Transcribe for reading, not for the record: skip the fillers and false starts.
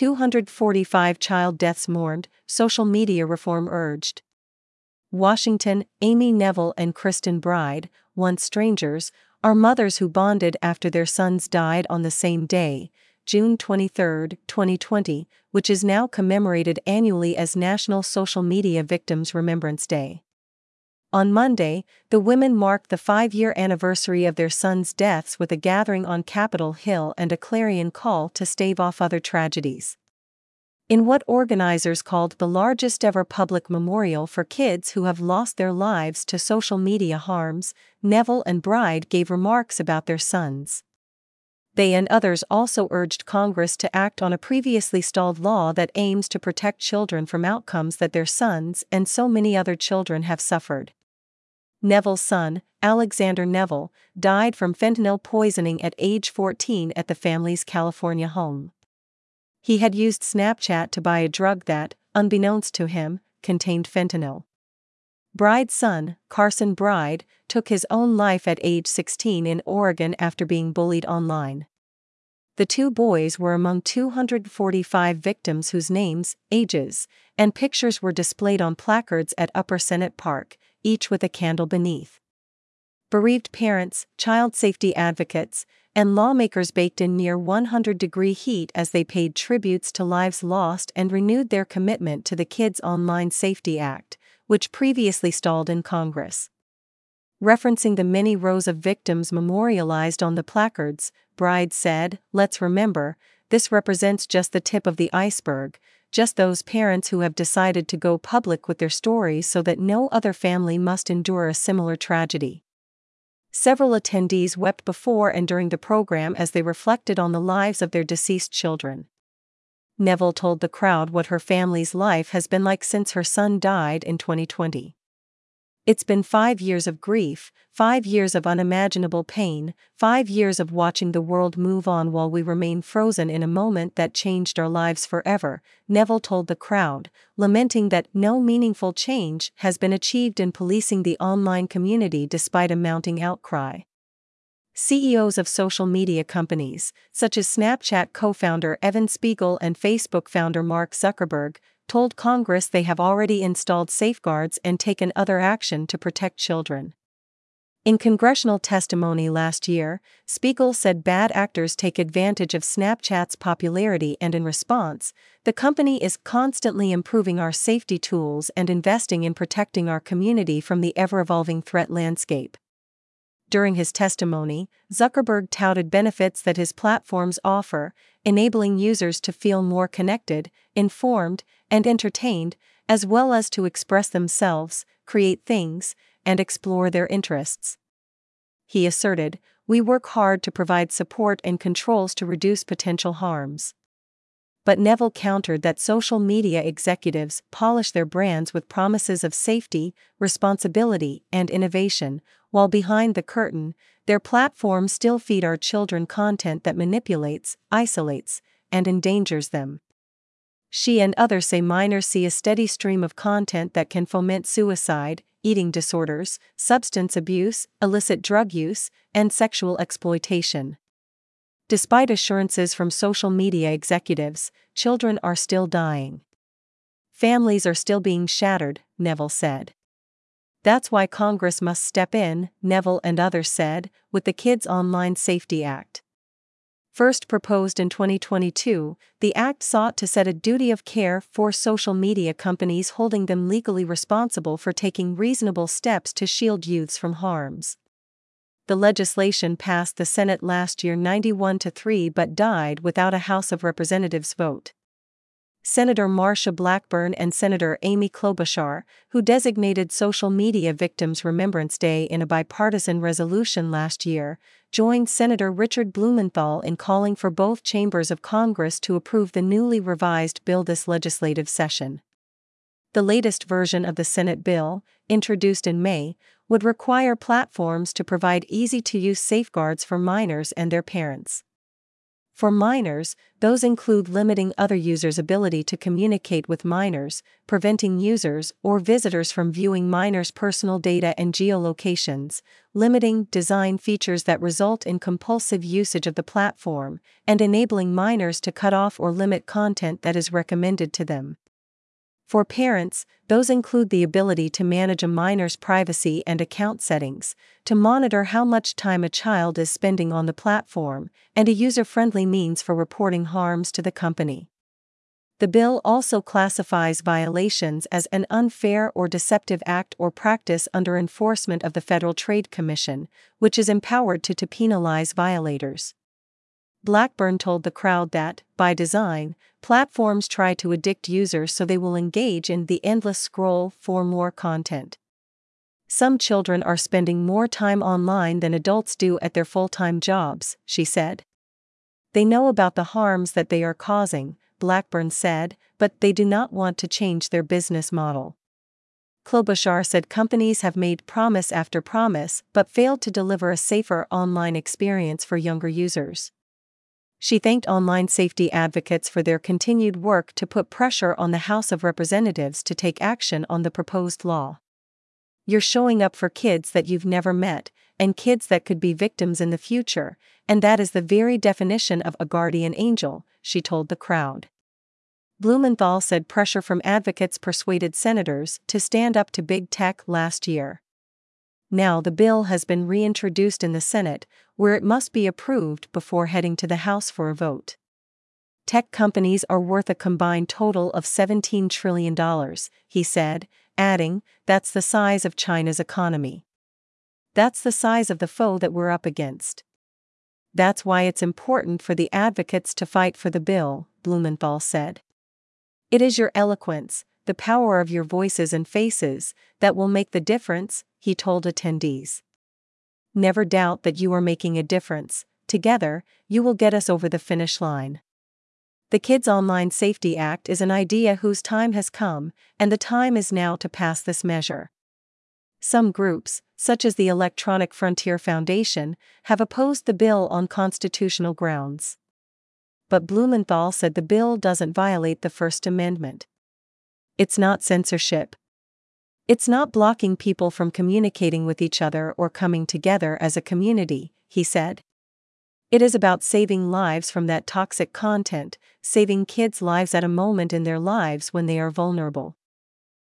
245 child deaths mourned, social media reform urged. Washington, Amy Neville and Kristen Bride, once strangers, are mothers who bonded after their sons died on the same day, June 23, 2020, which is now commemorated annually as National Social Media Victims Remembrance Day. On Monday, the women marked the 5-year anniversary of their sons' deaths with a gathering on Capitol Hill and a clarion call to stave off other tragedies. In what organizers called the largest ever public memorial for kids who have lost their lives to social media harms, Neville and Bride gave remarks about their sons. They and others also urged Congress to act on a previously stalled law that aims to protect children from outcomes that their sons and so many other children have suffered. Neville's son, Alexander Neville, died from fentanyl poisoning at age 14 at the family's California home. He had used Snapchat to buy a drug that, unbeknownst to him, contained fentanyl. Bride's son, Carson Bride, took his own life at age 16 in Oregon after being bullied online. The two boys were among 245 victims whose names, ages, and pictures were displayed on placards at Upper Senate Park, each with a candle beneath. Bereaved parents, child safety advocates, and lawmakers baked in near 100-degree heat as they paid tributes to lives lost and renewed their commitment to the Kids Online Safety Act, which previously stalled in Congress. Referencing the many rows of victims memorialized on the placards, Bride said, "Let's remember, this represents just the tip of the iceberg, just those parents who have decided to go public with their stories so that no other family must endure a similar tragedy." Several attendees wept before and during the program as they reflected on the lives of their deceased children. Neville told the crowd what her family's life has been like since her son died in 2020. "It's been 5 years of grief, 5 years of unimaginable pain, 5 years of watching the world move on while we remain frozen in a moment that changed our lives forever," Neville told the crowd, lamenting that no meaningful change has been achieved in policing the online community despite a mounting outcry. CEOs of social media companies, such as Snapchat co-founder Evan Spiegel and Facebook founder Mark Zuckerberg, told Congress they have already installed safeguards and taken other action to protect children. In congressional testimony last year, Spiegel said bad actors take advantage of Snapchat's popularity, and in response, the company is constantly improving our safety tools and investing in protecting our community from the ever-evolving threat landscape. During his testimony, Zuckerberg touted benefits that his platforms offer, enabling users to feel more connected, informed, and entertained, as well as to express themselves, create things, and explore their interests. He asserted, "We work hard to provide support and controls to reduce potential harms." But Neville countered that social media executives polish their brands with promises of safety, responsibility, and innovation, while behind the curtain, their platforms still feed our children content that manipulates, isolates, and endangers them. She and others say minors see a steady stream of content that can foment suicide, eating disorders, substance abuse, illicit drug use, and sexual exploitation. Despite assurances from social media executives, children are still dying. Families are still being shattered, Neville said. That's why Congress must step in, Neville and others said, with the Kids Online Safety Act. First proposed in 2022, the act sought to set a duty of care for social media companies, holding them legally responsible for taking reasonable steps to shield youths from harms. The legislation passed the Senate last year 91-3 but died without a House of Representatives vote. Senator Marsha Blackburn and Senator Amy Klobuchar, who designated Social Media Victims Remembrance Day in a bipartisan resolution last year, joined Senator Richard Blumenthal in calling for both chambers of Congress to approve the newly revised bill this legislative session. The latest version of the Senate bill, introduced in May, would require platforms to provide easy-to-use safeguards for minors and their parents. For minors, those include limiting other users' ability to communicate with minors, preventing users or visitors from viewing minors' personal data and geolocations, limiting design features that result in compulsive usage of the platform, and enabling minors to cut off or limit content that is recommended to them. For parents, those include the ability to manage a minor's privacy and account settings, to monitor how much time a child is spending on the platform, and a user-friendly means for reporting harms to the company. The bill also classifies violations as an unfair or deceptive act or practice under enforcement of the Federal Trade Commission, which is empowered to penalize violators. Blackburn told the crowd that, by design, platforms try to addict users so they will engage in the endless scroll for more content. Some children are spending more time online than adults do at their full-time jobs, she said. They know about the harms that they are causing, Blackburn said, but they do not want to change their business model. Klobuchar said companies have made promise after promise but failed to deliver a safer online experience for younger users. She thanked online safety advocates for their continued work to put pressure on the House of Representatives to take action on the proposed law. You're showing up for kids that you've never met, and kids that could be victims in the future, and that is the very definition of a guardian angel, she told the crowd. Blumenthal said pressure from advocates persuaded senators to stand up to big tech last year. Now the bill has been reintroduced in the Senate, where it must be approved before heading to the House for a vote. Tech companies are worth a combined total of $17 trillion, he said, adding, that's the size of China's economy. That's the size of the foe that we're up against. That's why it's important for the advocates to fight for the bill, Blumenthal said. It is your eloquence, the power of your voices and faces, that will make the difference, he told attendees. Never doubt that you are making a difference. Together, you will get us over the finish line. The Kids Online Safety Act is an idea whose time has come, and the time is now to pass this measure. Some groups, such as the Electronic Frontier Foundation, have opposed the bill on constitutional grounds. But Blumenthal said the bill doesn't violate the First Amendment. It's not censorship. It's not blocking people from communicating with each other or coming together as a community, he said. It is about saving lives from that toxic content, saving kids' lives at a moment in their lives when they are vulnerable.